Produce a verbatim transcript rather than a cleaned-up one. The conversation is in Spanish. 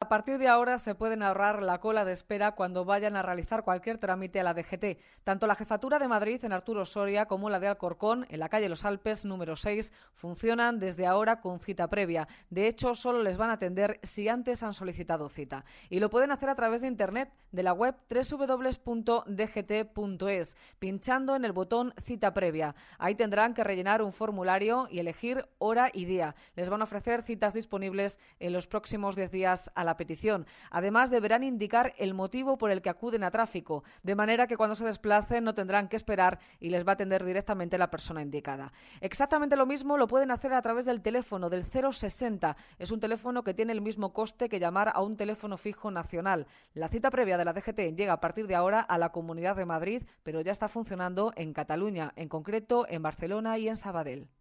partir de ahora se pueden ahorrar la cola de espera cuando vayan a realizar cualquier trámite a la D G T. Tanto la Jefatura de Madrid en Arturo Soria como la de Alcorcón en la calle Los Alpes número seis funcionan desde ahora con cita previa. De hecho, solo les van a atender si antes han solicitado cita. Y lo pueden hacer a través de internet, de la web doble u doble u doble u punto d g t punto es, pinchando en el botón cita previa. Ahí tendrán que rellenar un formulario y elegir hora y día. Les van a ofrecer citas disponibles en los próximos diez días a la petición. Además, deberán indicar el motivo por el que acuden a tráfico, de manera que cuando se desplacen no tendrán que esperar y les va a atender directamente la persona indicada. Exactamente lo mismo lo pueden hacer a través del teléfono del cero sesenta. Es un teléfono que tiene el mismo coste que llamar a un teléfono fijo nacional. La cita previa de la D G T llega a partir de ahora a la Comunidad de Madrid, pero ya está funcionando en Cataluña, en concreto en Barcelona y en Sabadell.